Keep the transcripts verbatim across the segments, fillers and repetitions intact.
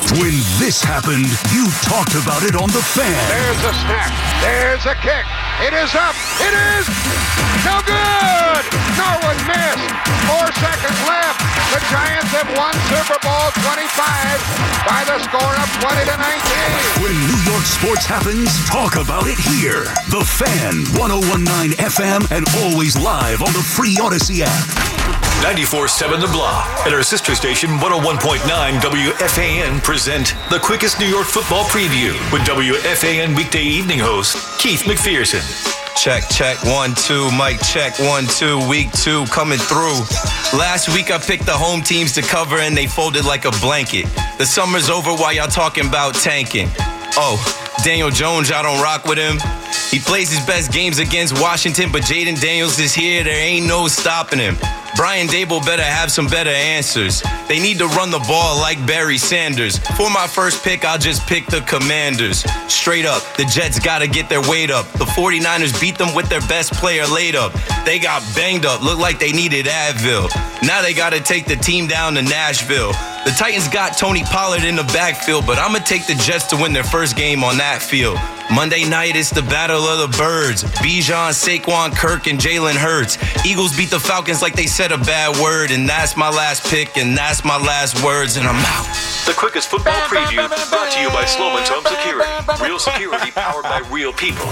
When this happened, you talked about it on The Fan. There's a snap. There's a kick. It is up. It is no good. Norwood missed. Four seconds left. The Giants have won Super Bowl twenty-five by the score of twenty to nineteen. When New York sports happens, talk about it here. The Fan, one oh one point nine F M, and always live on the free Odyssey app. ninety-four point seven The Block and our sister station one oh one point nine W F A N present the quickest New York football preview with W F A N weekday evening host Keith McPherson. Check, check, one, two, mic check, one, two, week two, coming through. Last week I picked the home teams to cover and they folded like a blanket. The summer's over while y'all talking about tanking. Oh, Daniel Jones, y'all don't rock with him. He plays his best games against Washington, but Jaden Daniels is here. There ain't no stopping him. Brian Daboll better have some better answers. They need to run the ball like Barry Sanders. For my first pick, I'll just pick the Commanders. Straight up, the Jets gotta get their weight up. The forty-niners beat them with their best player laid up. They got banged up, looked like they needed Advil. Now they gotta take the team down to Nashville. The Titans got Tony Pollard in the backfield, but I'ma take the Jets to win their first game on that field. Monday night, it's the battle of the birds. Bijan, Saquon, Kirk, and Jalen Hurts. Eagles beat the Falcons like they said a bad word, and that's my last pick, and that's my last words, and I'm out. The quickest football preview brought to you by Sloman's Home Security. Real security powered by real people.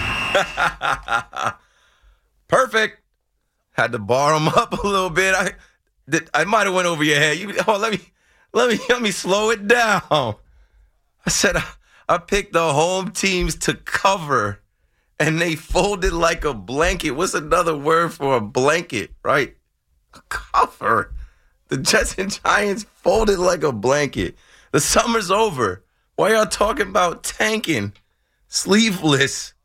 Perfect. Had to bar him up a little bit. I I might have went over your head. You, oh, let me let me let me slow it down. I said I, I picked the home teams to cover, and they folded like a blanket. What's another word for a blanket, right? Cover. The Jets and Giants folded like a blanket. The summer's over. Why y'all talking about tanking? Sleeveless.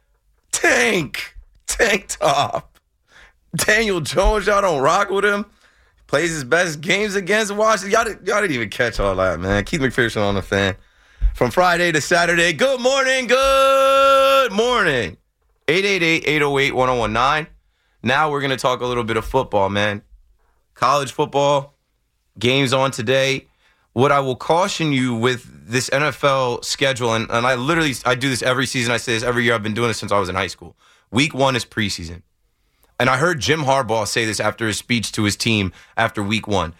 Tank. Tank top. Daniel Jones, y'all don't rock with him. Plays his best games against Washington. Y'all, y'all didn't even catch all that, man. Keith McPherson on The Fan. From Friday to Saturday. Good morning. Good morning. eight eight eight, eight oh eight, one oh one nine. Now we're going to talk a little bit of football, man. College football. Games on today. What I will caution you with this N F L schedule, and, and I literally, I do this every season. I say this every year. I've been doing this since I was in high school. Week one is preseason. And I heard Jim Harbaugh say this after his speech to his team after week one.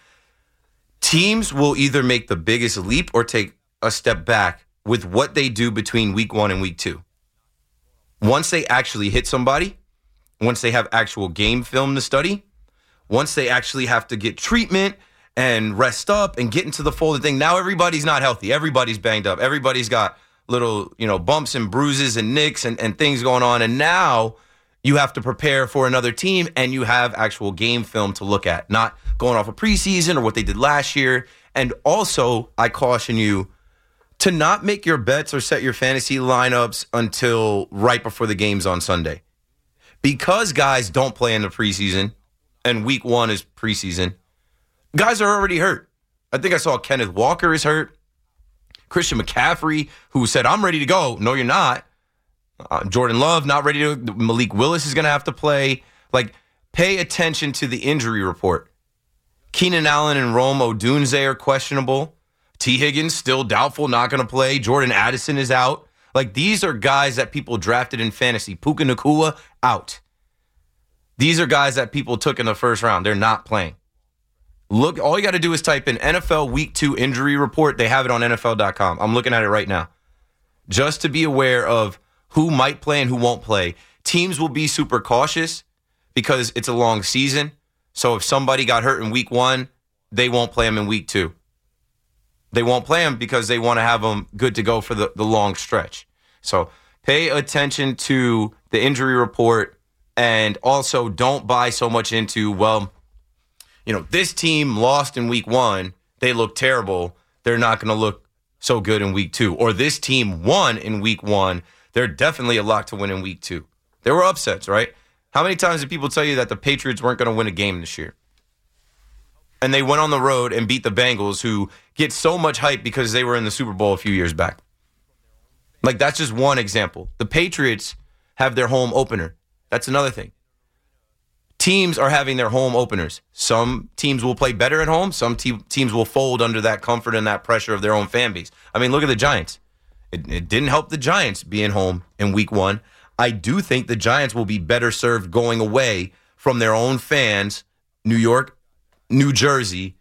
Teams will either make the biggest leap or take a step back with what they do between week one and week two. Once they actually hit somebody, once they have actual game film to study, once they actually have to get treatment and rest up and get into the folded thing, now everybody's not healthy. Everybody's banged up. Everybody's got little, you know, bumps and bruises and nicks and, and things going on. And now you have to prepare for another team, and you have actual game film to look at, not going off of preseason or what they did last year. And also, I caution you to not make your bets or set your fantasy lineups until right before the games on Sunday. Because guys don't play in the preseason, and week one is preseason, guys are already hurt. I think I saw Kenneth Walker is hurt. Christian McCaffrey, who said, I'm ready to go. No, you're not. Uh, Jordan Love, not ready to. Malik Willis is going to have to play. Like, pay attention to the injury report. Keenan Allen and Rome Odunze are questionable. T. Higgins, still doubtful, not going to play. Jordan Addison is out. Like, these are guys that people drafted in fantasy. Puka Nacua, out. These are guys that people took in the first round. They're not playing. Look, all you got to do is type in N F L Week two injury report. They have it on N F L dot com. I'm looking at it right now. Just to be aware of who might play and who won't play. Teams will be super cautious because it's a long season. So if somebody got hurt in week one, they won't play them in week two. They won't play them because they want to have them good to go for the, the long stretch. So pay attention to the injury report, and also don't buy so much into, well, you know, this team lost in week one. They look terrible. They're not going to look so good in week two. Or this team won in week one. They're definitely a lock to win in week two. There were upsets, right? How many times did people tell you that the Patriots weren't going to win a game this year? And they went on the road and beat the Bengals, who get so much hype because they were in the Super Bowl a few years back. Like, that's just one example. The Patriots have their home opener. That's another thing. teams are having their home openers. Some teams will play better at home. Some te- teams will fold under that comfort and that pressure of their own fan base. I mean, look at the Giants. It, it didn't help the Giants being home in week one. I do think the Giants will be better served going away from their own fans, New York, New Jersey,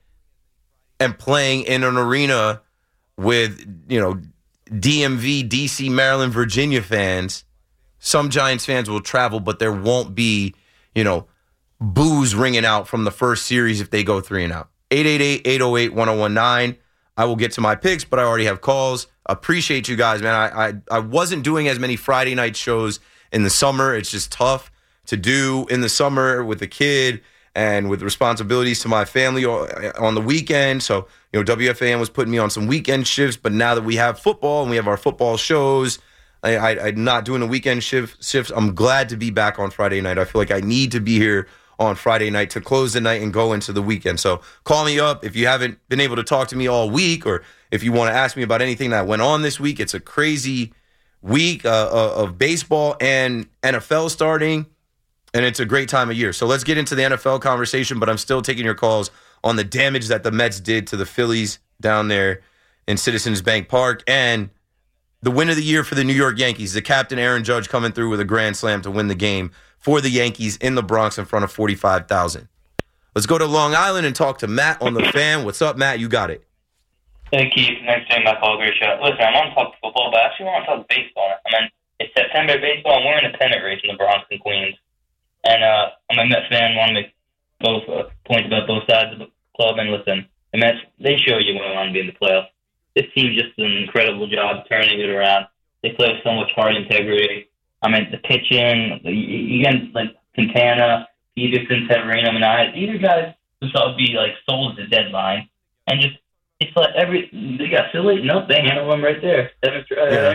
and playing in an arena with, you know, D M V, D C, Maryland, Virginia fans. Some Giants fans will travel, but there won't be, you know, boos ringing out from the first series if they go three and out. eight eight eight, eight oh eight, one oh one nine. I will get to my picks, but I already have calls. Appreciate you guys, man. I, I I wasn't doing as many Friday night shows in the summer. It's just tough to do in the summer with a kid and with responsibilities to my family on the weekend. So, you know, W F A N was putting me on some weekend shifts, but now that we have football and we have our football shows, I, I, I'm not doing the weekend shift, shifts. I'm glad to be back on Friday night. I feel like I need to be here on Friday night to close the night and go into the weekend. So call me up if you haven't been able to talk to me all week, or if you want to ask me about anything that went on this week. It's a crazy week uh, of baseball and N F L starting, and it's a great time of year. So let's get into the N F L conversation, but I'm still taking your calls on the damage that the Mets did to the Phillies down there in Citizens Bank Park, and the win of the year for the New York Yankees. The captain, Aaron Judge, coming through with a grand slam to win the game for the Yankees in the Bronx in front of forty-five thousand. Let's go to Long Island and talk to Matt on the fan. What's up, Matt? You got it. Hey, Keith. Thanks for taking my call. Great show. Listen, I want to talk football, but I actually want to talk baseball. I mean, it's September baseball, and we're in a pennant race in the Bronx and Queens. And uh, I'm a Mets fan. Want to make both uh, points about both sides of the club. And listen, the Mets, they show you when they want to be in the playoffs. This team just did an incredible job turning it around. They play with so much heart integrity. I mean, the pitching, the, you get like Quintana, Peterson, Severino, Manaea. These are guys who thought would be like sold at the deadline, and just it's like every they got Philly. Nope, they handle them right there. Seven uh, Yeah.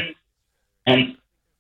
And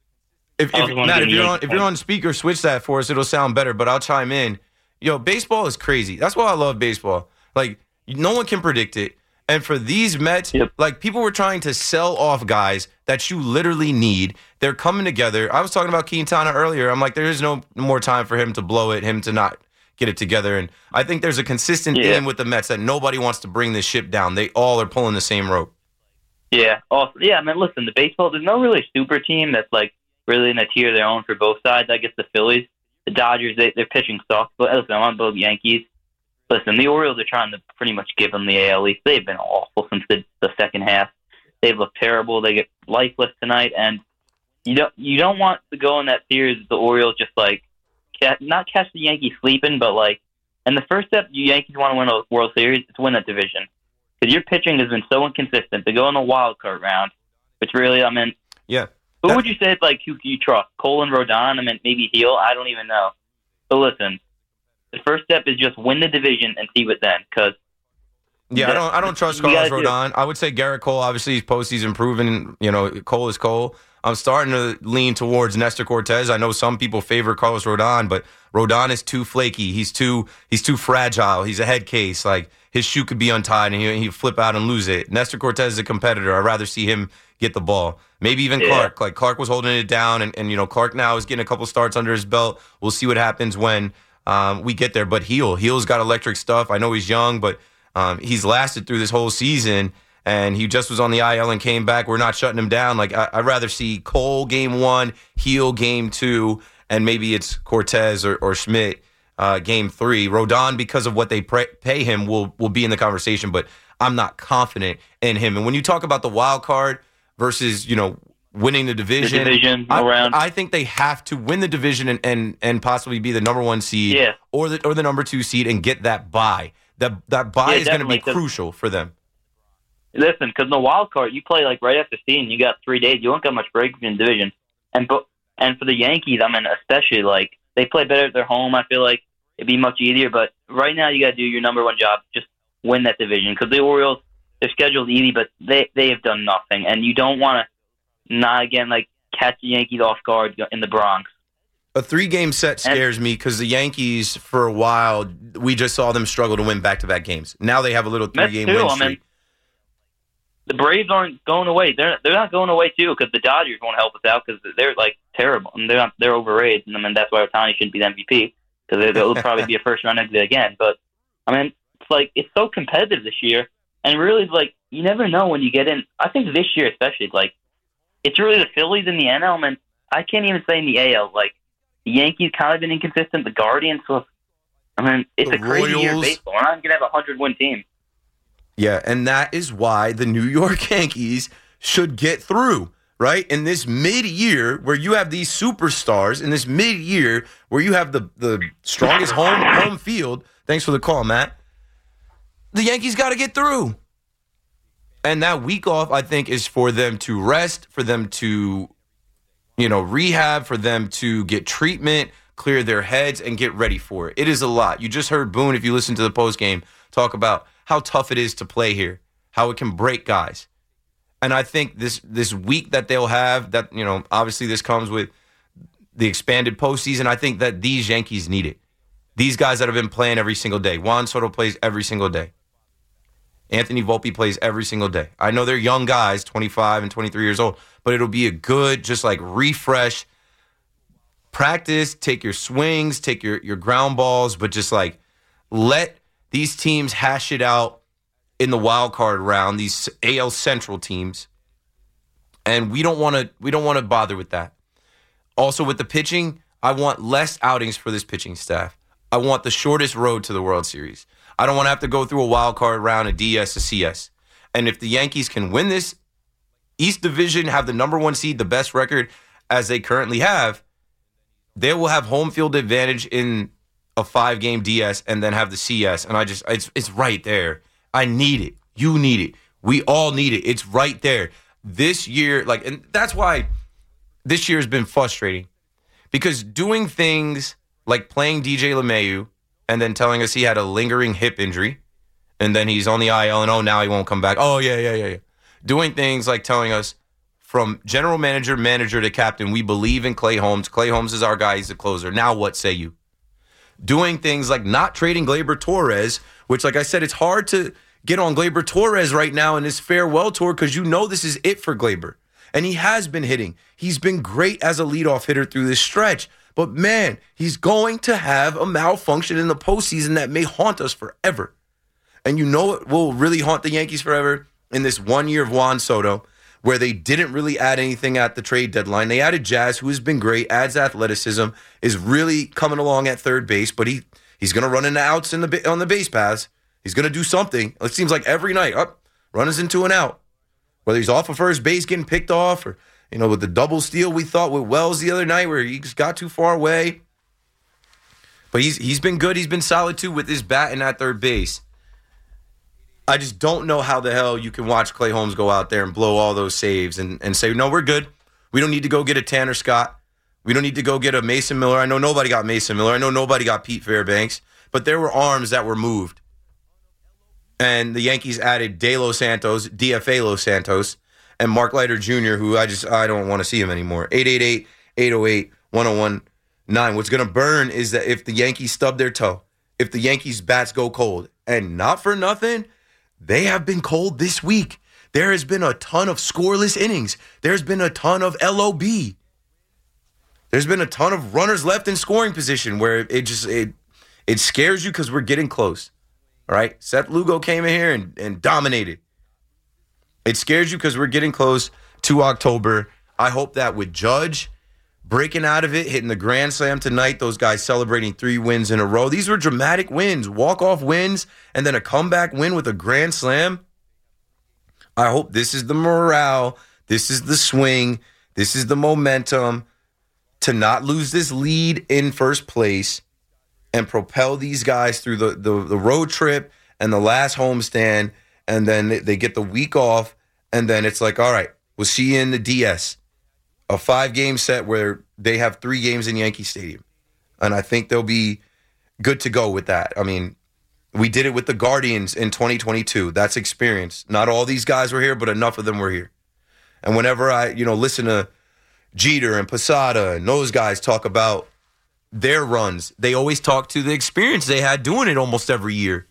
If, if Matt, if you're on if you're on speaker, switch that for us. It'll sound better. But I'll chime in. Yo, baseball is crazy. That's why I love baseball. Like, no one can predict it. And for these Mets, Yep. like, people were trying to sell off guys that you literally need. They're coming together. I was talking about Quintana earlier. I'm like, there is no more time for him to blow it, him to not get it together. And I think there's a consistent Yeah. theme with the Mets that nobody wants to bring this ship down. They all are pulling the same rope. Yeah, also, yeah. I mean, listen, the baseball. There's no really super team that's like really in a tier of their own for both sides. I guess the Phillies, the Dodgers, they, their pitching sucks. But listen, I want both Yankees. Listen, the Orioles are trying to pretty much give them the A L East. They've been awful since the, the second half. They've looked terrible. They get lifeless tonight, and you don't you don't want to go in that series with the Orioles just like ca- not catch the Yankees sleeping, but like. And the first step you Yankees want to win a World Series is to win that division, because your pitching has been so inconsistent. To go in the wild card round, which really, I mean, Yeah. who That- would you say like who you trust? Cole and Rodon? I mean, maybe Heel. I don't even know. But listen. The first step is just win the division and see what then, because Yeah, I don't. I don't trust you Carlos gotta do- Rodon. I would say Garrett Cole. Obviously, he's postseason proven. You know, Cole is Cole. I'm starting to lean towards Nestor Cortez. I know some people favor Carlos Rodon, but Rodon is too flaky. He's too. He's too fragile. He's a head case. Like, his shoe could be untied and he he'd flip out and lose it. Nestor Cortez is a competitor. I'd rather see him get the ball. Maybe even Yeah. Clark. Like, Clark was holding it down, and, and you know, Clark now is getting a couple starts under his belt. We'll see what happens when um, we get there. But Heel, Heel's got electric stuff. I know he's young, but um, he's lasted through this whole season, and he just was on the I L and came back. We're not shutting him down. Like, I, I'd rather see Cole game one, Heel game two, and maybe it's Cortez or, or Schmidt uh, game three. Rodon, because of what they pay, pay him, will will be in the conversation, but I'm not confident in him. And when you talk about the wild card versus, you know, winning the division, The division I, around. I think they have to win the division and, and, and possibly be the number one seed Yeah. or the or the number two seed and get that bye. That that bye Yeah, is going to be definitely, 'cause- crucial for them. Listen, because in the wild card, you play like right after seeding. You got three days. You won't get much break in the division. And but and for the Yankees, I mean, especially like they play better at their home. I feel like it'd be much easier. But right now, you got to do your number one job, just win that division. Because the Orioles, they're scheduled easy, but they they have done nothing. And you don't want to not again like catch the Yankees off guard in the Bronx. A three-game set scares me because the Yankees, for a while, we just saw them struggle to win back-to-back games. Now they have a little Mets three-game too, win I streak. mean, the Braves aren't going away. They're they're not going away too, because the Dodgers won't help us out because they're like terrible and they're not, they're overrated. And I mean that's why Ohtani shouldn't be the M V P. because it'll probably be a first-round exit again. But, I mean, it's like it's so competitive this year, and really, like, you never know when you get in. I think this year especially, like, it's really the Phillies in the N L, and I can't even say in the A L. Like, the Yankees kind of been inconsistent. The Guardians, so, I mean, it's The a crazy Royals. year of baseball. We're not going to have a hundred-win team. Yeah, and that is why the New York Yankees should get through, right? In this mid-year where you have these superstars, in this mid-year where you have the, the strongest home home field. Thanks for the call, Matt. The Yankees got to get through. And that week off, I think, is for them to rest, for them to, you know, rehab, for them to get treatment, clear their heads, and get ready for it. It is a lot. You just heard Boone, if you listen to the postgame, talk about how tough it is to play here, how it can break guys. And I think this this week that they'll have, that, you know, obviously this comes with the expanded postseason. I think that these Yankees need it. These guys that have been playing every single day. Juan Soto plays every single day. Anthony Volpe plays every single day. I know they're young guys, twenty-five and twenty-three years old, but it'll be a good, just like refresh, practice, take your swings, take your, your ground balls, but just like let these teams hash it out in the wild card round, these A L Central teams. And we don't want to we don't want to bother with that. Also with the pitching, I want less outings for this pitching staff. I want the shortest road to the World Series. I don't want to have to go through a wild card round, a D S, a C S. And if the Yankees can win this East Division, have the number one seed, the best record as they currently have, they will have home field advantage in a five-game D S and then have the C S. And I just, it's it's right there. I need it. You need it. We all need it. It's right there. This year, like, and that's why this year has been frustrating. Because doing things like playing D J LeMahieu and then telling us he had a lingering hip injury, and then he's on the I L, and oh, now he won't come back. Oh, yeah, yeah, yeah, yeah. Doing things like telling us from general manager, manager to captain, we believe in Clay Holmes. Clay Holmes is our guy. He's the closer. Now what say you? Doing things like not trading Gleyber Torres, which, like I said, it's hard to get on Gleyber Torres right now in his farewell tour because you know this is it for Gleyber. And he has been hitting. He's been great as a leadoff hitter through this stretch. But, man, he's going to have a malfunction in the postseason that may haunt us forever. And you know it will really haunt the Yankees forever in this one year of Juan Soto, where they didn't really add anything at the trade deadline. They added Jazz, who has been great, adds athleticism, is really coming along at third base, but he he's going to run into outs in the on the base paths. He's going to do something. It seems like every night, up, runs into an out. Whether he's off of first base getting picked off or, you know, with the double steal we thought with Wells the other night where he just got too far away. But he's he's been good. He's been solid, too, with his batting at third base. I just don't know how the hell you can watch Clay Holmes go out there and blow all those saves and, and say, no, we're good. We don't need to go get a Tanner Scott. We don't need to go get a Mason Miller. I know nobody got Mason Miller. I know nobody got Pete Fairbanks. But there were arms that were moved. And the Yankees added De Los Santos, D F A Los Santos, and Mark Leiter Junior, who I just, I don't want to see him anymore. eight eight eight, eight oh eight, one oh one nine. What's going to burn is that if the Yankees stub their toe, if the Yankees bats go cold, and not for nothing, they have been cold this week. There has been a ton of scoreless innings. There's been a ton of L O B. There's been a ton of runners left in scoring position where it just, it, it scares you because we're getting close. All right, Seth Lugo came in here and, and dominated. It scares you because we're getting close to October. I hope that with Judge breaking out of it, hitting the grand slam tonight, those guys celebrating three wins in a row. These were dramatic wins, walk-off wins, and then a comeback win with a grand slam. I hope this is the morale, this is the swing, this is the momentum to not lose this lead in first place and propel these guys through the, the, the road trip and the last homestand, and then they get the week off, and then it's like, all right, we'll see you in the D S. A five-game set where they have three games in Yankee Stadium. And I think they'll be good to go with that. I mean, we did it with the Guardians in twenty twenty-two. That's experience. Not all these guys were here, but enough of them were here. And whenever I, you know, listen to Jeter and Posada and those guys talk about their runs, they always talk to the experience they had doing it almost every year.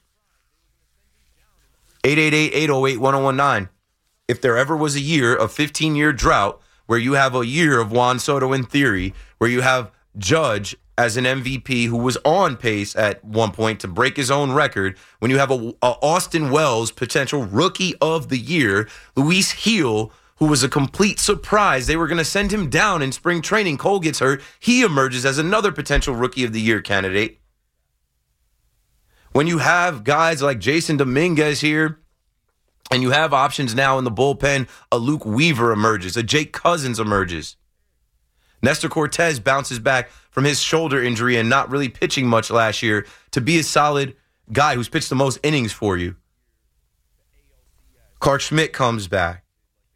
eight eight eight, eight oh eight, one oh one nine. If there ever was a year, a fifteen-year drought, where you have a year of Juan Soto in theory, where you have Judge as an M V P who was on pace at one point to break his own record, when you have a, a Austin Wells potential rookie of the year, Luis Heel, who was a complete surprise. They were going to send him down in spring training. Cole gets hurt. He emerges as another potential rookie of the year candidate. When you have guys like Jason Dominguez here, and you have options now in the bullpen, a Luke Weaver emerges, a Jake Cousins emerges. Nestor Cortez bounces back from his shoulder injury and not really pitching much last year to be a solid guy who's pitched the most innings for you. Clark Schmidt comes back.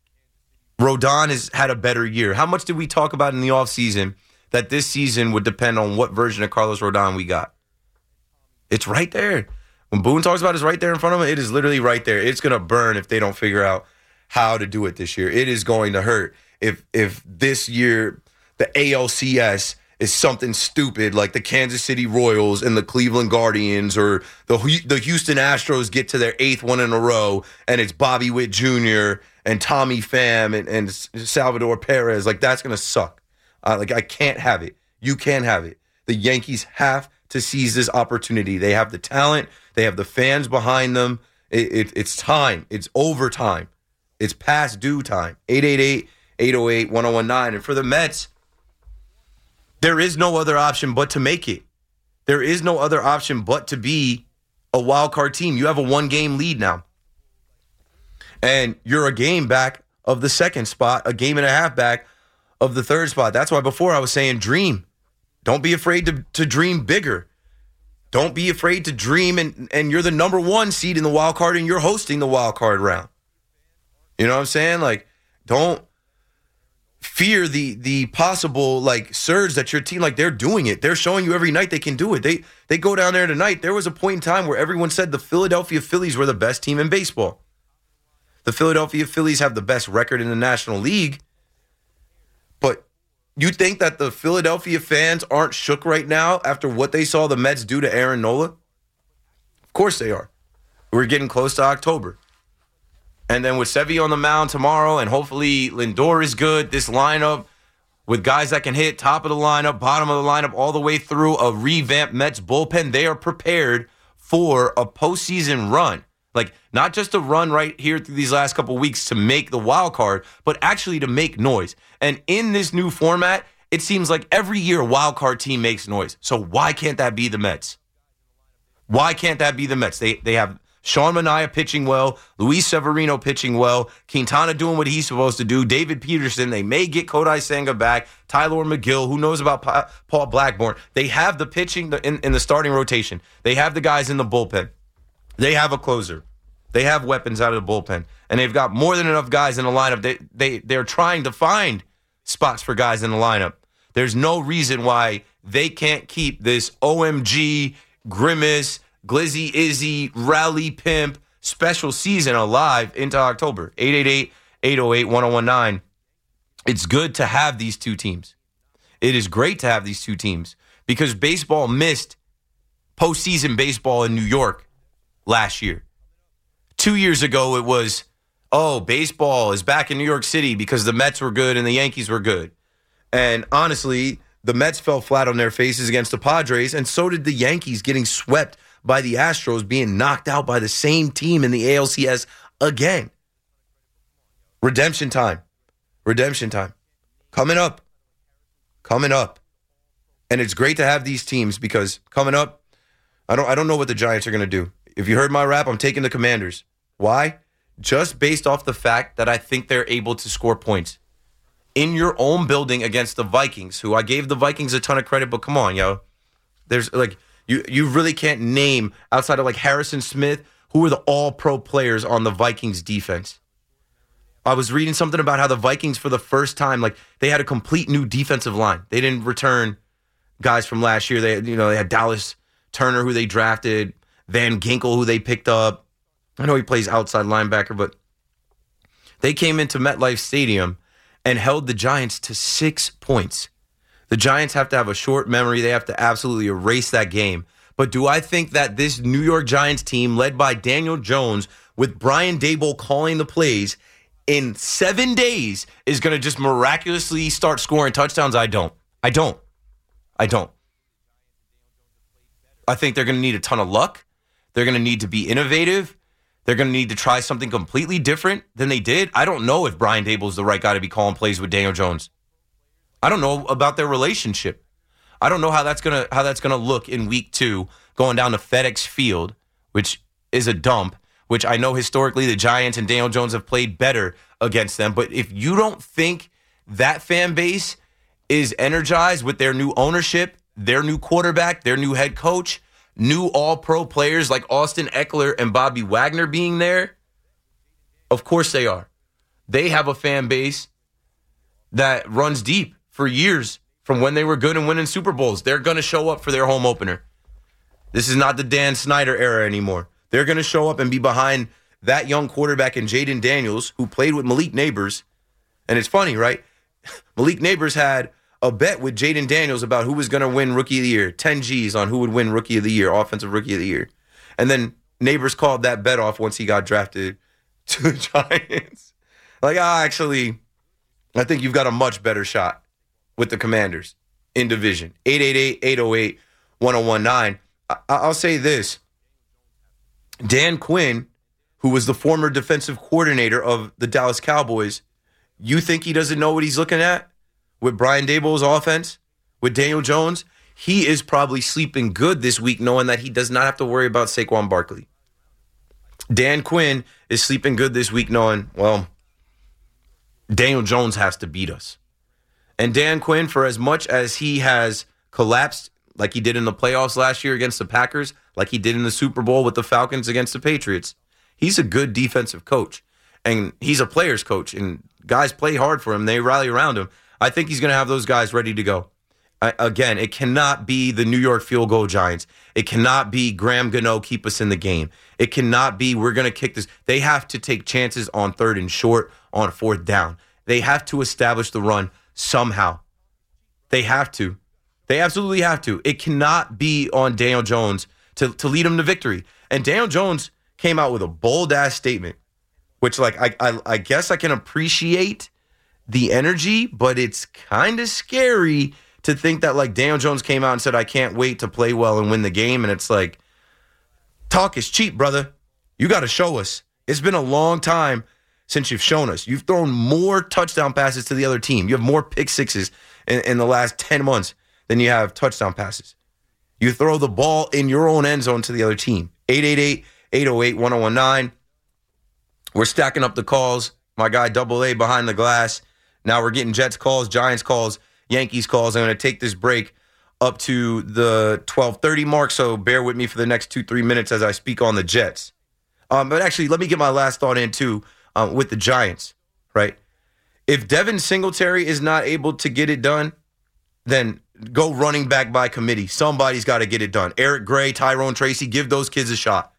Rodon has had a better year. How much did we talk about in the offseason that this season would depend on what version of Carlos Rodon we got? It's right there. When Boone talks about it's right there in front of him, it is literally right there. It's going to burn if they don't figure out how to do it this year. It is going to hurt if if this year the A L C S is something stupid like the Kansas City Royals and the Cleveland Guardians, or the the Houston Astros get to their eighth one in a row and it's Bobby Witt Junior and Tommy Pham and, and Salvador Perez. Like, that's going to suck. Uh, like, I can't have it. You can't have it. The Yankees have to seize this opportunity. They have the talent. They have the fans behind them. It, it, it's time. It's overtime. It's past due time. eight eight eight, eight oh eight, one oh one nine. And for the Mets, there is no other option but to make it. There is no other option but to be a wild card team. You have a one-game lead now. And you're a game back of the second spot, a game and a half back of the third spot. That's why before I was saying dream. Don't be afraid to, to dream bigger. Don't be afraid to dream, and, and you're the number one seed in the wild card, and you're hosting the wild card round. You know what I'm saying? Like, don't fear the the possible like surge that your team, like, they're doing it. They're showing you every night they can do it. They they go down there tonight. There was a point in time where everyone said the Philadelphia Phillies were the best team in baseball. The Philadelphia Phillies have the best record in the National League. But you think that the Philadelphia fans aren't shook right now after what they saw the Mets do to Aaron Nola? Of course they are. We're getting close to October. And then with Sevy on the mound tomorrow, and hopefully Lindor is good, this lineup with guys that can hit top of the lineup, bottom of the lineup, all the way through a revamped Mets bullpen, they are prepared for a postseason run. Like, not just a run right here through these last couple weeks to make the wild card, but actually to make noise. And in this new format, it seems like every year a wild card team makes noise. So why can't that be the Mets? Why can't that be the Mets? They they have Sean Manaea pitching well, Luis Severino pitching well, Quintana doing what he's supposed to do, David Peterson, they may get Kodai Senga back, Tyler McGill, who knows about pa- Paul Blackburn. They have the pitching in, in the starting rotation. They have the guys in the bullpen. They have a closer. They have weapons out of the bullpen. And they've got more than enough guys in the lineup. They, they, they're trying to find spots for guys in the lineup. There's no reason why they can't keep this O M G, Grimace, Glizzy Izzy, Rally Pimp special season alive into October. eight eight eight, eight oh eight, one oh one nine. It's good to have these two teams. It is great to have these two teams because baseball missed postseason baseball in New York last year. Two years ago, it was, oh, baseball is back in New York City because the Mets were good and the Yankees were good. And honestly, the Mets fell flat on their faces against the Padres, and so did the Yankees, getting swept by the Astros, being knocked out by the same team in the A L C S again. Redemption time. Redemption time. Coming up. Coming up. And it's great to have these teams because coming up, I don't I don't know what the Giants are going to do. If you heard my rap, I'm taking the Commanders. Why? Just based off the fact that I think they're able to score points in your own building against the Vikings, who I gave the Vikings a ton of credit, but come on, yo. There's like, you you really can't name, outside of like Harrison Smith, who are the all-pro players on the Vikings defense. I was reading something about how the Vikings, for the first time, like, they had a complete new defensive line. They didn't return guys from last year. They, you know, they had Dallas Turner, who they drafted, Van Ginkel, who they picked up. I know he plays outside linebacker, but they came into MetLife Stadium and held the Giants to six points. The Giants have to have a short memory. They have to absolutely erase that game. But do I think that this New York Giants team, led by Daniel Jones, with Brian Daboll calling the plays, in seven days is going to just miraculously start scoring touchdowns? I don't. I don't. I don't. I think they're going to need a ton of luck. They're going to need to be innovative. They're going to need to try something completely different than they did. I don't know if Brian Daboll is the right guy to be calling plays with Daniel Jones. I don't know about their relationship. I don't know how that's gonna how that's gonna look in week two, going down to FedEx Field, which is a dump. Which I know historically the Giants and Daniel Jones have played better against them. But if you don't think that fan base is energized with their new ownership, their new quarterback, their new head coach, new all-pro players like Austin Eckler and Bobby Wagner being there, of course they are. They have a fan base that runs deep for years from when they were good and winning Super Bowls. They're going to show up for their home opener. This is not the Dan Snyder era anymore. They're going to show up and be behind that young quarterback in Jaden Daniels, who played with Malik Nabers. And it's funny, right? Malik Nabers had a bet with Jaden Daniels about who was going to win Rookie of the Year, ten G's on who would win Rookie of the Year, Offensive Rookie of the Year. And then Nabers called that bet off once he got drafted to the Giants. Like, ah, actually, I think you've got a much better shot with the Commanders in division. eight eight eight, eight oh eight, one oh one nine. I- I'll say this. Dan Quinn, who was the former defensive coordinator of the Dallas Cowboys, you think he doesn't know what he's looking at with Brian Daboll's offense, with Daniel Jones? He is probably sleeping good this week knowing that he does not have to worry about Saquon Barkley. Dan Quinn is sleeping good this week knowing, well, Daniel Jones has to beat us. And Dan Quinn, for as much as he has collapsed like he did in the playoffs last year against the Packers, like he did in the Super Bowl with the Falcons against the Patriots, he's a good defensive coach. And he's a player's coach. And guys play hard for him. They rally around him. I think he's going to have those guys ready to go. I, again, it cannot be the New York Field Goal Giants. It cannot be Graham Gano keep us in the game. It cannot be we're going to kick this. They have to take chances on third and short, on fourth down. They have to establish the run somehow. They have to. They absolutely have to. It cannot be on Daniel Jones to, to lead them to victory. And Daniel Jones came out with a bold-ass statement, which, like, I, I, I guess I can appreciate the energy, but it's kind of scary to think that, like, Daniel Jones came out and said, I can't wait to play well and win the game. And it's like, talk is cheap, brother. You got to show us. It's been a long time since you've shown us. You've thrown more touchdown passes to the other team. You have more pick sixes in, in the last ten months than you have touchdown passes. You throw the ball in your own end zone to the other team. eight eight eight, eight oh eight, one oh one nine. We're stacking up the calls. My guy Double A behind the glass. Now we're getting Jets calls, Giants calls, Yankees calls. I'm going to take this break up to the twelve thirty mark, so bear with me for the next two, three minutes as I speak on the Jets. Um, but actually, let me get my last thought in, too, um, with the Giants, right? If Devin Singletary is not able to get it done, then go running back by committee. Somebody's got to get it done. Eric Gray, Tyrone Tracy, give those kids a shot.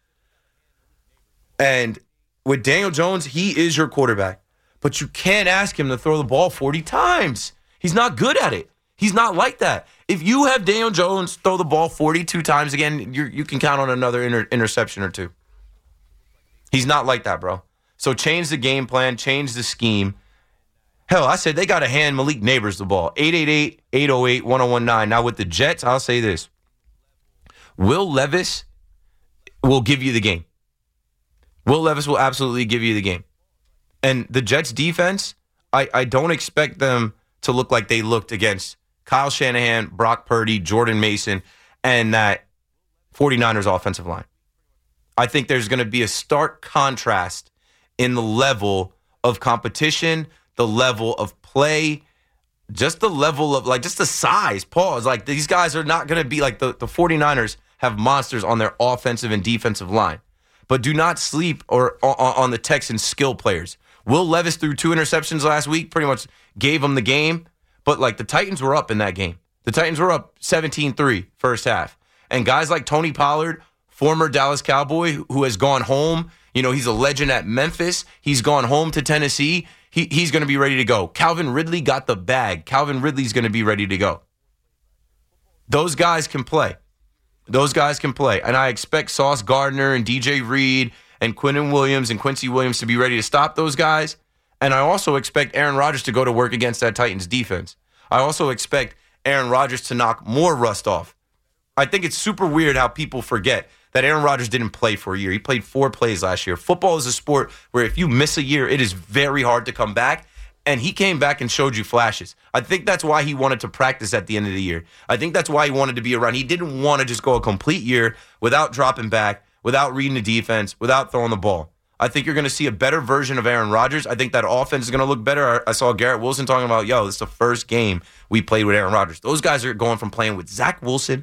And with Daniel Jones, he is your quarterback. But you can't ask him to throw the ball forty times. He's not good at it. He's not like that. If you have Daniel Jones throw the ball forty-two times again, you you can count on another inter- interception or two. He's not like that, bro. So change the game plan, change the scheme. Hell, I said they got to hand Malik Nabers the ball. eight eight eight, eight oh eight, one oh one nine. Now with the Jets, I'll say this. Will Levis will give you the game. Will Levis will absolutely give you the game. And the Jets defense, I, I don't expect them to look like they looked against Kyle Shanahan, Brock Purdy, Jordan Mason, and that 49ers offensive line. I think there's going to be a stark contrast in the level of competition, the level of play, just the level of, like, just the size. Pause. Like, these guys are not going to be like the, the 49ers have monsters on their offensive and defensive line. But do not sleep or on, on the Texans' skill players. Will Levis threw two interceptions last week, pretty much gave them the game. But, like, the Titans were up in that game. The Titans were up seventeen three first half. And guys like Tony Pollard, former Dallas Cowboy, who has gone home. You know, he's a legend at Memphis. He's gone home to Tennessee. He, he's going to be ready to go. Calvin Ridley got the bag. Calvin Ridley's going to be ready to go. Those guys can play. Those guys can play. And I expect Sauce Gardner and D J Reed and Quinnen Williams and Quincy Williams to be ready to stop those guys. And I also expect Aaron Rodgers to go to work against that Titans defense. I also expect Aaron Rodgers to knock more rust off. I think it's super weird how people forget that Aaron Rodgers didn't play for a year. He played four plays last year. Football is a sport where if you miss a year, it is very hard to come back. And he came back and showed you flashes. I think that's why he wanted to practice at the end of the year. I think that's why he wanted to be around. He didn't want to just go a complete year without dropping back, without reading the defense, without throwing the ball. I think you're going to see a better version of Aaron Rodgers. I think that offense is going to look better. I saw Garrett Wilson talking about, yo, this is the first game we played with Aaron Rodgers. Those guys are going from playing with Zach Wilson,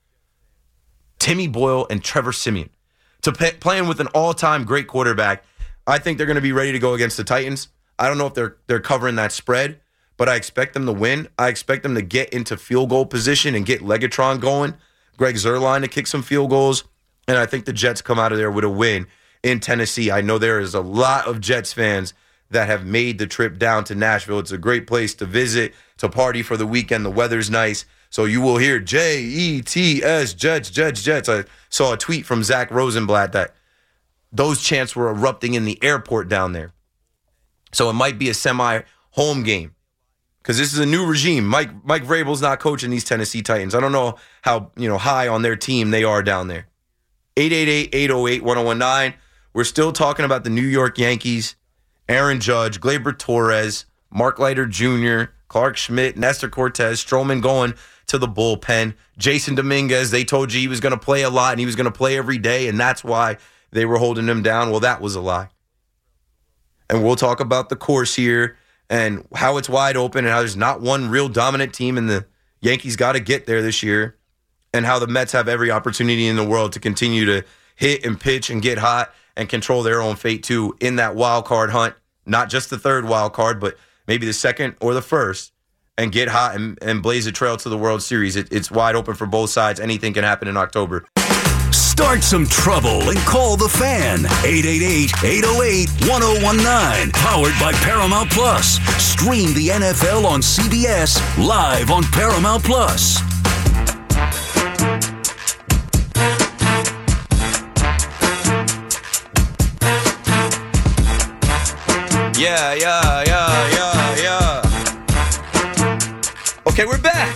Timmy Boyle, and Trevor Siemian to pay, playing with an all-time great quarterback. I think they're going to be ready to go against the Titans. I don't know if they're they're covering that spread, but I expect them to win. I expect them to get into field goal position and get Legatron going, Greg Zuerlein to kick some field goals, and I think the Jets come out of there with a win in Tennessee. I know there is a lot of Jets fans that have made the trip down to Nashville. It's a great place to visit, to party for the weekend. The weather's nice, so you will hear J E T S, Jets, Jets, Jets. I saw a tweet from Zach Rosenblatt that those chants were erupting in the airport down there. So it might be a semi-home game because this is a new regime. Mike Mike Vrabel's not coaching these Tennessee Titans. I don't know how you know high on their team they are down there. eight eight eight, eight oh eight, one oh one nine. We're still talking about the New York Yankees, Aaron Judge, Gleyber Torres, Mark Leiter Junior, Clark Schmidt, Nestor Cortez, Stroman going to the bullpen. Jason Dominguez, they told you he was going to play a lot and he was going to play every day, and that's why they were holding him down. Well, that was a lie. And we'll talk about the course here and how it's wide open and how there's not one real dominant team and the Yankees got to get there this year and how the Mets have every opportunity in the world to continue to hit and pitch and get hot and control their own fate too in that wild card hunt, not just the third wild card, but maybe the second or the first, and get hot and, and blaze a trail to the World Series. It, it's wide open for both sides. Anything can happen in October. Start some trouble and call the Fan. eight eight eight, eight oh eight, one oh one nine. Powered by Paramount Plus. Stream the N F L on C B S live on Paramount Plus. Yeah, yeah, yeah, yeah, yeah. Okay, we're back.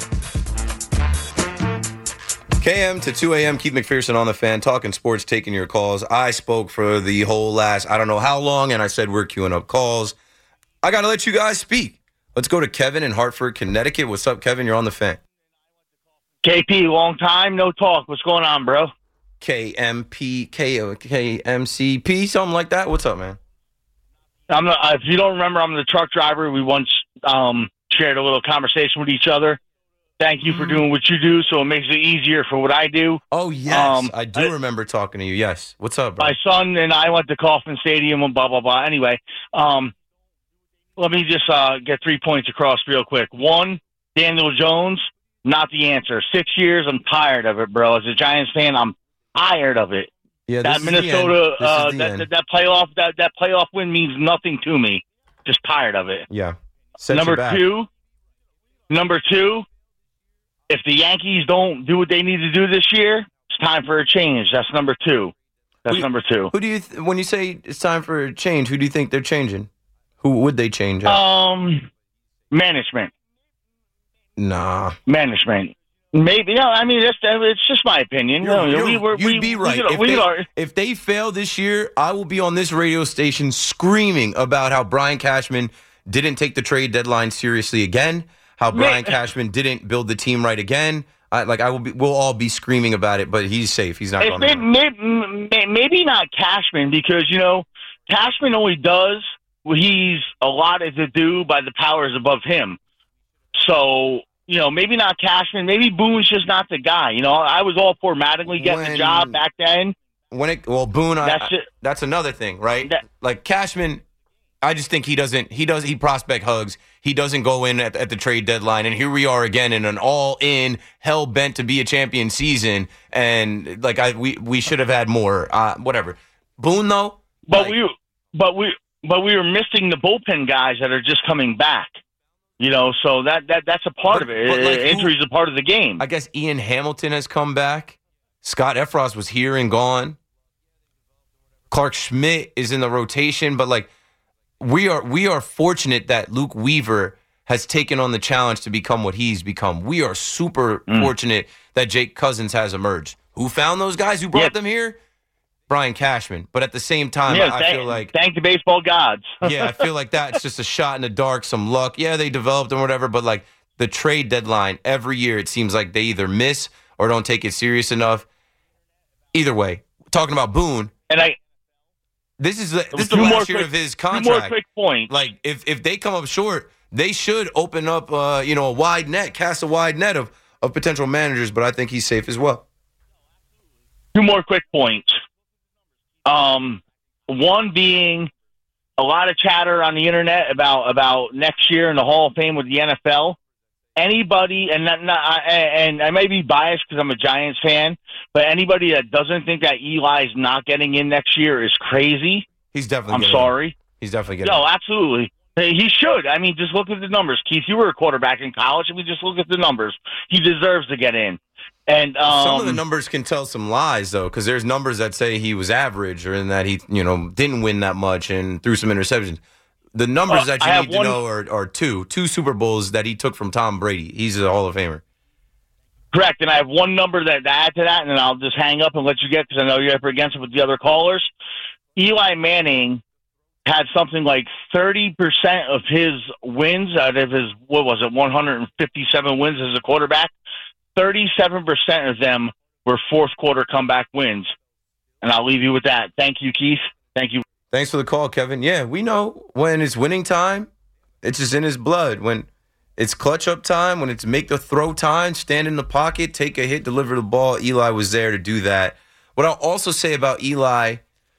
K M to two a.m., Keith McPherson on the Fan, talking sports, taking your calls. I spoke for the whole last, I don't know how long, and I said we're queuing up calls. I got to let you guys speak. Let's go to Kevin in Hartford, Connecticut. What's up, Kevin? You're on the Fan. K P, long time, no talk. What's going on, bro? K M P, K K M C P, something like that. What's up, man? I'm the, if you don't remember, I'm the truck driver. We once um, shared a little conversation with each other. Thank you for doing what you do, so it makes it easier for what I do. Oh, yes. Um, I do I, remember talking to you. Yes. What's up, bro? My son and I went to Kauffman Stadium and blah, blah, blah. Anyway, um, let me just uh, get three points across real quick. One, Daniel Jones, not the answer. Six years, I'm tired of it, bro. As a Giants fan, I'm tired of it. Yeah, that Minnesota, uh, that, that that playoff, that, that playoff win means nothing to me. Just tired of it. Yeah. Set number two, number two, if the Yankees don't do what they need to do this year, it's time for a change. That's number two. That's who, number two. Who do you, th- when you say it's time for a change, who do you think they're changing? Who would they change out? Um, management. Nah. Management. Maybe. No, I mean, that's, it's just my opinion. You're, no, you're, we were, you'd we, be right. We, if, we, they, we if they fail this year, I will be on this radio station screaming about how Brian Cashman didn't take the trade deadline seriously again, how Brian Cashman didn't build the team right again. I, like I will be, we'll all be screaming about it, but he's safe. He's not going maybe, maybe, maybe not Cashman, because, you know, Cashman only does what he's allotted to do by the powers above him. So, you know, maybe not Cashman. Maybe Boone's just not the guy. You know, I was all for Mattingly getting when, the job back then. When it well, Boone, that's, I, that's another thing, right? That, like Cashman, I just think he doesn't. He does. He prospect hugs. He doesn't go in at, at the trade deadline, and here we are again in an all-in, hell bent to be a champion season. And like I, we we should have had more. Uh, whatever. Boone though, but like, we, but we, but we were missing the bullpen guys that are just coming back. You know, so that, that that's a part but, of it. But like Injuries who, are part of the game. I guess Ian Hamilton has come back. Scott Efros was here and gone. Clark Schmidt is in the rotation, but like we are we are fortunate that Luke Weaver has taken on the challenge to become what he's become. We are super mm. fortunate that Jake Cousins has emerged. Who found those guys? Who brought yeah. them here? Brian Cashman. But at the same time, yeah, I, thank, I feel like... Thank the baseball gods. yeah, I feel like that's just a shot in the dark, some luck. Yeah, they developed and whatever, but like the trade deadline, every year it seems like they either miss or don't take it serious enough. Either way, talking about Boone... And I... This is the, this is the last year quick, of his contract. Two more quick points. Like, if, if they come up short, they should open up, uh, you know, a wide net, cast a wide net of, of potential managers, but I think he's safe as well. Two more quick points. Um, one being a lot of chatter on the internet about, about next year in the Hall of Fame with the N F L. Anybody, and not, not, and I may be biased because I'm a Giants fan, but anybody that doesn't think that Eli's not getting in next year is crazy. He's definitely I'm getting sorry. In. He's definitely getting No, in. absolutely. He should. I mean, just look at the numbers. Keith, you were a quarterback in college. I mean, just look at the numbers. He deserves to get in. And um, some of the numbers can tell some lies, though, because there's numbers that say he was average or in that he, you know, didn't win that much and threw some interceptions. The numbers uh, that you need to one, know are, are two. Two Super Bowls that he took from Tom Brady. He's a Hall of Famer. Correct. And I have one number that to add to that, and then I'll just hang up and let you get, because I know you're up against it with the other callers. Eli Manning had something like thirty percent of his wins out of his, what was it, one hundred fifty-seven wins as a quarterback. thirty-seven percent of them were fourth quarter comeback wins. And I'll leave you with that. Thank you, Keith. Thank you. Thanks for the call, Kevin. Yeah, we know when it's winning time, it's just in his blood. When it's clutch up time, when it's make the throw time, stand in the pocket, take a hit, deliver the ball, Eli was there to do that. What I'll also say about Eli,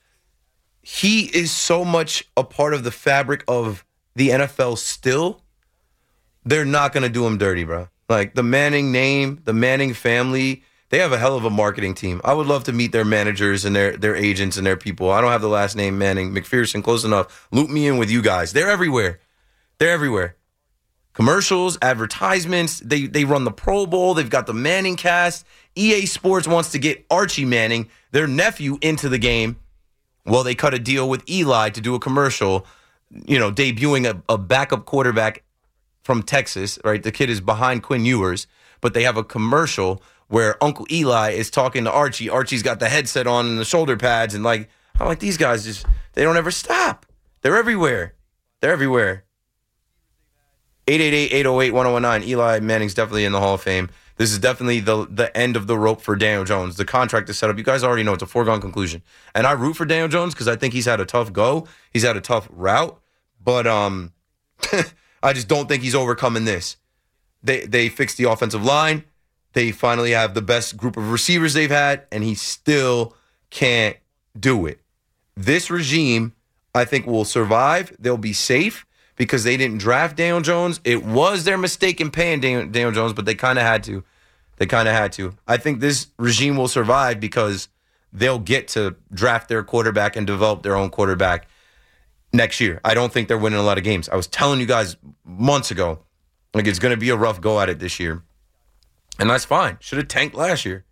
he is so much a part of the fabric of the N F L still. They're not going to do him dirty, bro. Like the Manning name, the Manning family, they have a hell of a marketing team. I would love to meet their managers and their, their agents and their people. I don't have the last name Manning. McPherson, close enough. Loop me in with you guys. They're everywhere. They're everywhere. Commercials, advertisements. They they run the Pro Bowl. They've got the Manning cast. E A Sports wants to get Archie Manning, their nephew, into the game. Well, they cut a deal with Eli to do a commercial, you know, debuting a, a backup quarterback from Texas, right? The kid is behind Quinn Ewers, but they have a commercial where Uncle Eli is talking to Archie. Archie's got the headset on and the shoulder pads, and like, I'm like, these guys just, they don't ever stop. They're everywhere. They're everywhere. eight eight eight, eight oh eight, one oh one nine. Eli Manning's definitely in the Hall of Fame. This is definitely the the end of the rope for Daniel Jones. The contract is set up. You guys already know it's a foregone conclusion. And I root for Daniel Jones because I think he's had a tough go. He's had a tough route. But um, I just don't think he's overcoming this. They they fixed the offensive line. They finally have the best group of receivers they've had, and he still can't do it. This regime, I think, will survive. They'll be safe because they didn't draft Daniel Jones. It was their mistake in paying Daniel, Daniel Jones, but they kind of had to. They kind of had to. I think this regime will survive because they'll get to draft their quarterback and develop their own quarterback next year. I don't think they're winning a lot of games. I was telling you guys months ago, like it's going to be a rough go at it this year. And that's fine. Should have tanked last year.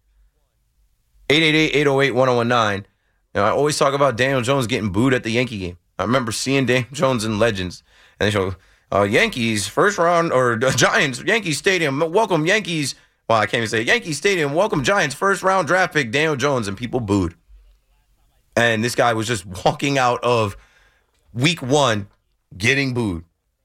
eight eight eight, eight oh eight, one oh one nine. You know, I always talk about Daniel Jones getting booed at the Yankee game. I remember seeing Daniel Jones in Legends. And they show uh, Yankees first round, or uh, Giants, Yankee Stadium, welcome Yankees. Well, I can't even say Yankee Stadium, welcome Giants first round draft pick Daniel Jones, and people booed. And this guy was just walking out of week one getting booed.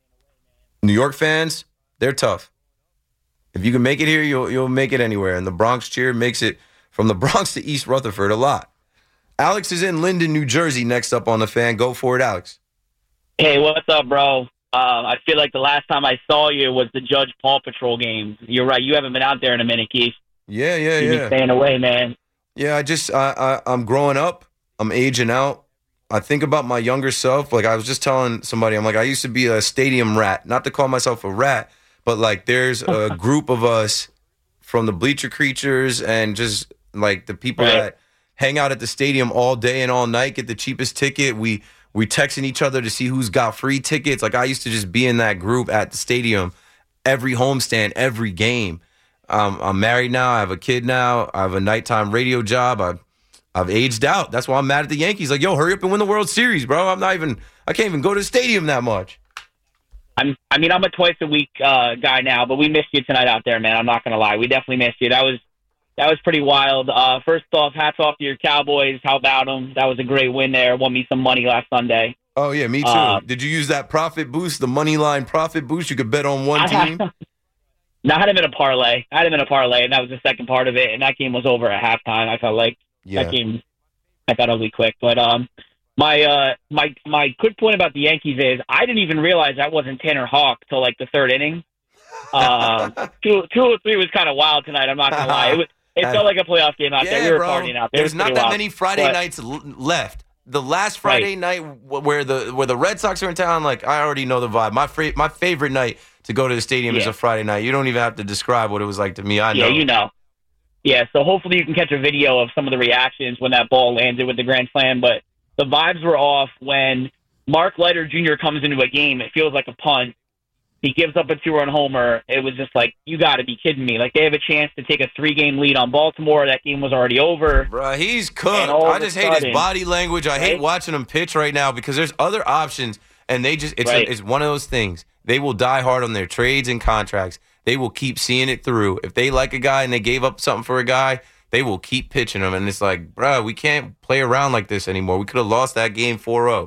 New York fans, they're tough. If you can make it here, you'll you'll make it anywhere. And the Bronx cheer makes it from the Bronx to East Rutherford a lot. Alex is in Linden, New Jersey, next up on the Fan. Go for it, Alex. Hey, what's up, bro? Uh, I feel like the last time I saw you was the Judge Paw Patrol games. You're right. You haven't been out there in a minute, Keith. Yeah, yeah, You've yeah. been staying away, man. Yeah, I just, I, I, I'm growing up. I'm aging out. I think about my younger self. Like I was just telling somebody, I'm like, I used to be a stadium rat. Not to call myself a rat, but like there's a group of us from the Bleacher Creatures and just like the people right. that hang out at the stadium all day and all night, get the cheapest ticket. We we texting each other to see who's got free tickets. Like I used to just be in that group at the stadium every homestand, every game. Um, I'm married now. I have a kid now. I have a nighttime radio job. I've I've aged out. That's why I'm mad at the Yankees. Like, yo, hurry up and win the World Series, bro. I'm not even. I can't even go to the stadium that much. I'm, I mean, I'm a twice a week uh, guy now, but we missed you tonight out there, man. I'm not gonna lie, we definitely missed you. That was that was pretty wild. Uh, first off, hats off to your Cowboys. How about them? That was a great win there. Won me some money last Sunday. Oh yeah, me too. Uh, Did you use that profit boost, the money line profit boost? You could bet on one I team. had, no, I had him in a parlay. I had him in a parlay, and that was the second part of it. And that game was over at halftime. I felt like Yeah. that game. I thought ugly quick, but um, my uh, my my quick point about the Yankees is I didn't even realize that wasn't Tanner Houck till like the third inning. Uh, two two or three was kind of wild tonight. I'm not gonna lie. It was, it felt like a playoff game out Yeah, there. We were bro. partying out there. It There's was not pretty that wild. many Friday But- nights l- left. The last Friday Right. night w- where the where the Red Sox are in town, like I already know the vibe. My fra- my favorite night to go to the stadium is Yeah. a Friday night. You don't even have to describe what it was like to me. I know. Yeah, you know. Yeah, so hopefully you can catch a video of some of the reactions when that ball landed with the grand slam. But the vibes were off when Mark Leiter Junior comes into a game. It feels like a punt. He gives up a two-run homer. It was just like, you got to be kidding me. Like, they have a chance to take a three-game lead on Baltimore. That game was already over. Bruh, he's And cooked. all I of a just hate his sudden- body language. I hate Right? watching him pitch right now because there's other options, and they just it's Right. a, it's one of those things. They will die hard on their trades and contracts. They will keep seeing it through. If they like a guy and they gave up something for a guy, they will keep pitching him. And it's like, bruh, we can't play around like this anymore. We could have lost that game four oh.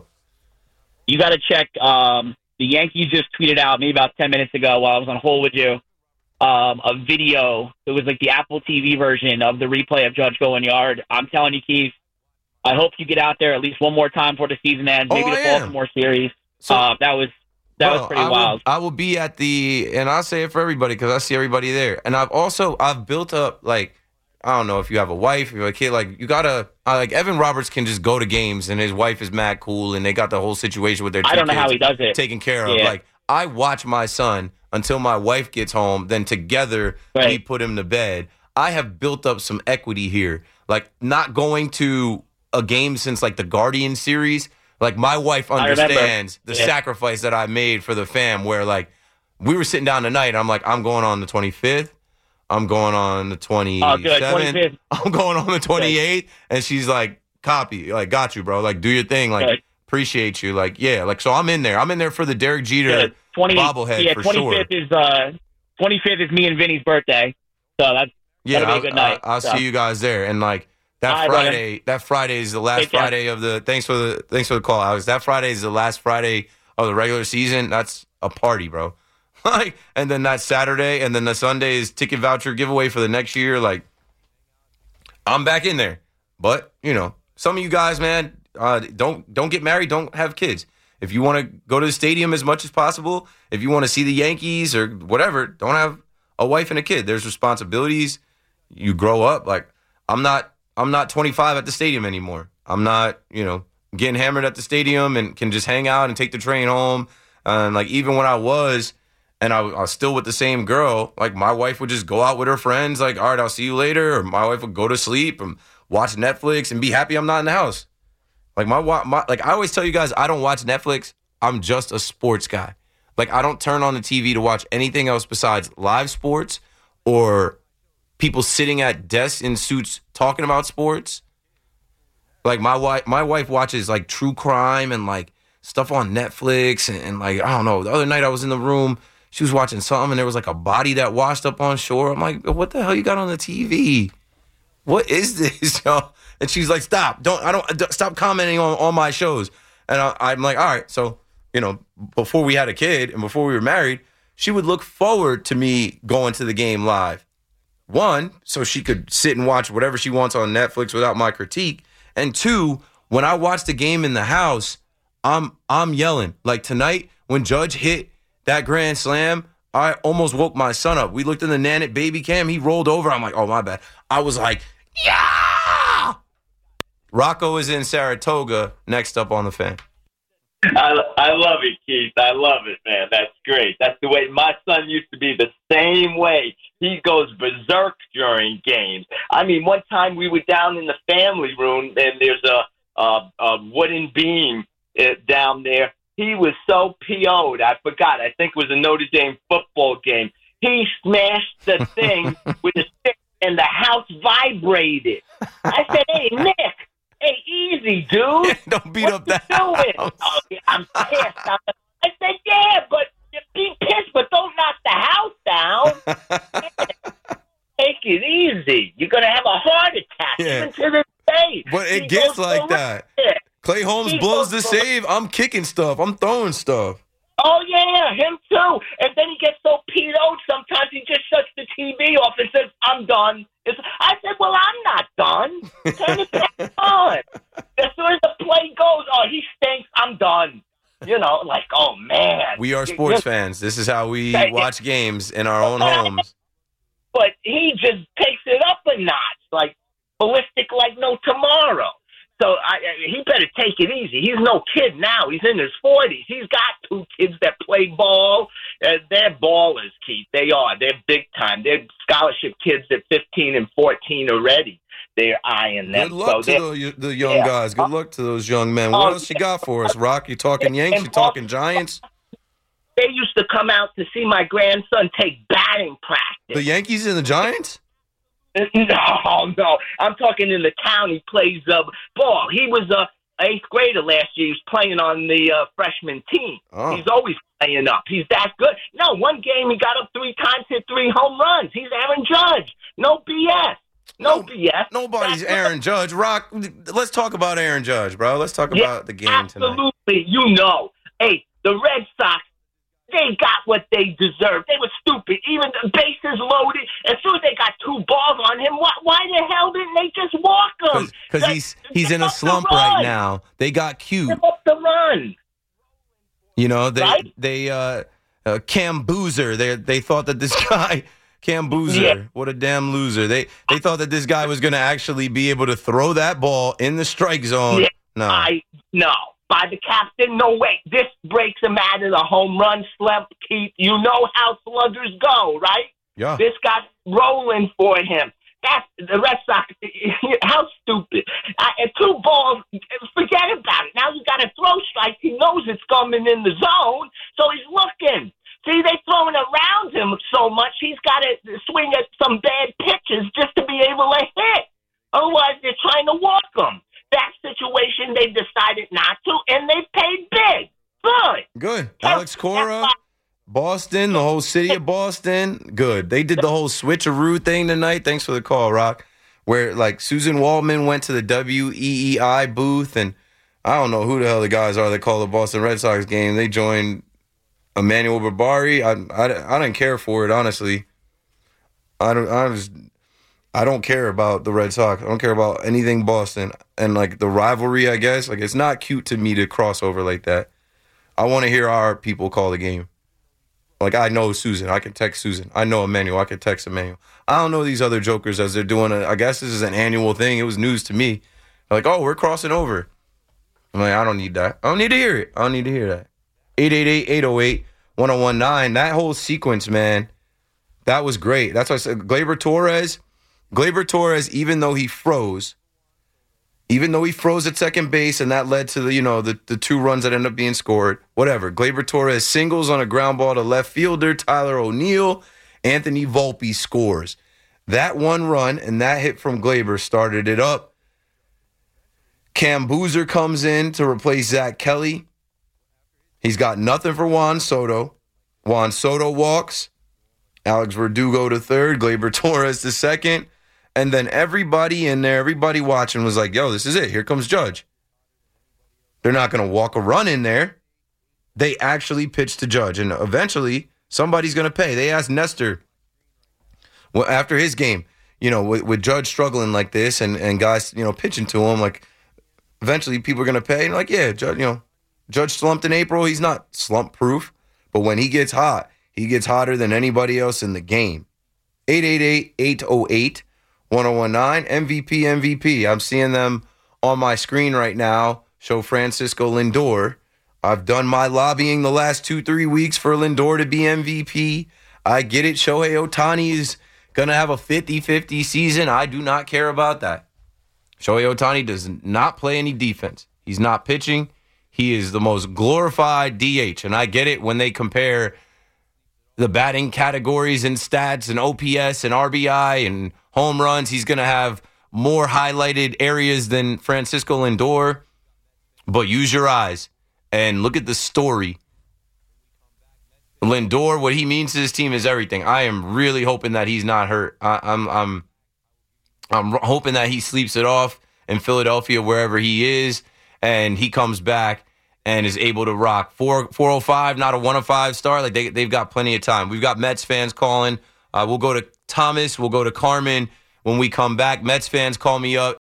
You got to check. Um, the Yankees just tweeted out maybe about ten minutes ago while I was on hold with you um, a video. It was like the Apple T V version of the replay of Judge going yard. I'm telling you, Keith, I hope you get out there at least one more time before the season ends. Maybe Oh, the I am. Baltimore series. So- uh, that was that Bro, was pretty I wild. Will, I will be at the, and I'll say it for everybody because I see everybody there. And I've also, I've built up, like, I don't know if you have a wife, if you have a kid, like, you gotta, uh, like, Evan Roberts can just go to games and his wife is mad cool and they got the whole situation with their two I don't know kids how he does it. taken care of. Yeah. Like, I watch my son until my wife gets home, then together Right. we put him to bed. I have built up some equity here. Like, not going to a game since, like, the Guardian series. Like, my wife I remember. understands the Yeah. sacrifice that I made for the fam, where, like, we were sitting down tonight, and I'm like, I'm going on the twenty-fifth. I'm going on the twenty-seventh. Oh, good. twenty-fifth. I'm going on the twenty-eighth. And she's like, copy. Like, got you, bro. Like, do your thing. Like, Good. appreciate you. Like, yeah. Like, so I'm in there. I'm in there for the Derek Jeter Yeah, twenty bobblehead yeah, for sure. twenty-fifth is uh, twenty-fifth is me and Vinny's birthday. So that's Yeah, that'll be a I'll, good night. I'll, I'll So. see you guys there. And like that All right, brother. Friday, that Friday is the last Take care. Friday of the. Thanks for the thanks for the call, Alex. That Friday is the last Friday of the regular season. That's a party, bro. Like, and then that Saturday, and then the Sunday is ticket voucher giveaway for the next year. Like, I'm back in there. But you know, some of you guys, man, uh, don't don't get married, don't have kids. If you want to go to the stadium as much as possible, if you want to see the Yankees or whatever, don't have a wife and a kid. There's responsibilities. You grow up. Like, I'm not I'm not twenty-five at the stadium anymore. I'm not, you know, getting hammered at the stadium and can just hang out and take the train home. And like, even when I was, and I, I was still with the same girl, like my wife would just go out with her friends. Like, all right, I'll see you later. Or my wife would go to sleep and watch Netflix and be happy I'm not in the house. Like my, wa- my like I always tell you guys, I don't watch Netflix. I'm just a sports guy. Like, I don't turn on the T V to watch anything else besides live sports or people sitting at desks in suits talking about sports. Like my wife, my wife watches like true crime and like stuff on Netflix and, and like, I don't know. The other night I was in the room, she was watching something and there was like a body that washed up on shore. I'm like, what the hell you got on the T V? What is this, yo? And she's like, stop, don't, I don't, don't- stop commenting on, on my shows. And I, I'm like, all right. So, you know, before we had a kid and before we were married, she would look forward to me going to the game live. One, so she could sit and watch whatever she wants on Netflix without my critique. And two, when I watch the game in the house, I'm I'm yelling. Like tonight, when Judge hit that grand slam, I almost woke my son up. We looked in the Nanit baby cam. He rolled over. I'm like, oh, my bad. I was like, yeah! Rocco is in Saratoga, next up on the Fan. I, I love it, Keith. I love it, man. That's great. That's the way my son used to be the same way. He goes berserk during games. I mean, one time we were down in the family room, and there's a, a, a wooden beam uh, down there. He was so P O'd. I forgot. I think it was a Notre Dame football game. He smashed the thing with a stick, and the house vibrated. I said, hey, Nick. Hey, easy, dude. Don't beat what up you that doing? house. Oh, I'm pissed. I'm, I said, yeah, but you Yeah. Even to this day. But it He gets goes like for that. it. Clay Holmes He blows goes the for it. save. I'm kicking stuff. I'm throwing stuff. Oh, yeah, him too. And then he gets so P O'd sometimes he just shuts the T V off and says, I'm done. It's, I said, well, I'm not done. Turn it back on. As soon as the play goes, oh, he stinks. I'm done. You know, like, oh, man. We are sports fans. This is how we Yeah, yeah. watch games in our own homes. But he just takes it up a notch, like ballistic like no tomorrow. So I, I, he better take it easy. He's no kid now. He's in his forties. He's got two kids that play ball. Uh, they're ballers, Keith. They are. They're big time. They're scholarship kids at fifteen and fourteen already. They're eyeing them. Good luck so to the, the young yeah. guys. Good luck to those young men. What Um, else you got for us, Rock? You talking Yanks? You talking Giants? They used to come out to see my grandson take batting practice. The Yankees and the Giants? No, no. I'm talking in the town. He plays uh, ball. He was a uh, eighth grader last year. He was playing on the uh, freshman team. Oh. He's always playing up. He's that good. No, one game he got up three times, hit three home runs. He's Aaron Judge. No B S. No, no B S. Nobody's That's Aaron Judge. Rock, let's talk about Aaron Judge, bro. Let's talk Yeah, about the game absolutely. tonight. Absolutely. You know. Hey, the Red Sox, they got what they deserved. They were stupid. Even the bases loaded. As soon as they got two balls on him, why, why the hell didn't they just walk him? Because he's he's in a slump right now. They got cute. Give up the run. You know, they Right? they uh, uh Cam Boozer. They they thought that this guy Cam Boozer, Yeah. what a damn loser. They they thought that this guy was going to actually be able to throw that ball in the strike zone. Yeah, No. I no. By the captain, no way. This breaks him out of the home run slump, Keith. You know how sluggers go, right? Yeah. This got rolling for him. That's the Red Sox. How stupid! I, and two balls. Forget about it. Now you got to throw strikes. He knows it's coming in the zone, so he's looking. See, they throwing around him so much. He's got to swing at some bad pitches just to be able to hit. Otherwise, they're trying to walk him. That situation, they decided not to, and they paid big. Good. Good. Alex Cora, Boston, the whole city of Boston. Good. They did the whole switcheroo thing tonight. Thanks for the call, Rock. Where, like, Susan Waldman went to the W E E I booth, and I don't know who the hell the guys are that call the Boston Red Sox game. They joined Emmanuel Barbari. I, I, I didn't care for it, honestly. I don't, I was... I don't care about the Red Sox. I don't care about anything Boston. And, like, the rivalry, I guess. Like, it's not cute to me to cross over like that. I want to hear our people call the game. Like, I know Susan. I can text Susan. I know Emmanuel. I can text Emmanuel. I don't know these other jokers as they're doing it. I guess this is an annual thing. It was news to me. Like, oh, we're crossing over. I'm like, I don't need that. I don't need to hear it. I don't need to hear that. eight eight eight, eight oh eight, one oh one nine. That whole sequence, man, that was great. That's why I said Gleyber Torres... Gleyber Torres, even though he froze, even though he froze at second base and that led to the, you know, the, the two runs that ended up being scored, whatever. Gleyber Torres singles on a ground ball to left fielder, Tyler O'Neill. Anthony Volpe scores. That one run and that hit from Gleyber started it up. Cam Boozer comes in to replace Zach Kelly. He's got nothing for Juan Soto. Juan Soto walks. Alex Verdugo to third. Gleyber Torres to second. And then everybody in there, everybody watching was like, yo, this is it. Here comes Judge. They're not going to walk a run in there. They actually pitched to Judge. And eventually, somebody's going to pay. They asked Nestor well, after his game, you know, with, with Judge struggling like this and, and guys, you know, pitching to him, like, eventually people are going to pay. And like, yeah, Judge, you know, Judge slumped in April. He's not slump-proof. But when he gets hot, he gets hotter than anybody else in the game. eight eight eight, eight oh eight, one oh one nine. M V P, M V P. I'm seeing them on my screen right now. Show Francisco Lindor. I've done my lobbying the last two, three weeks for Lindor to be M V P. I get it. Shohei Ohtani is going to have a fifty-fifty season. I do not care about that. Shohei Ohtani does not play any defense. He's not pitching. He is the most glorified D H. And I get it when they compare the batting categories and stats and O P S and R B I and home runs. He's going to have more highlighted areas than Francisco Lindor. But use your eyes and look at the story. Lindor, what he means to this team is everything. I am really hoping that he's not hurt. I, I'm, I'm, I'm hoping that he sleeps it off in Philadelphia, wherever he is, and he comes back and is able to rock. four oh five, not a one oh five start. Like they, they've got plenty of time. We've got Mets fans calling. Uh, we'll go to Thomas. We'll go to Carmen when we come back. Mets fans, call me up.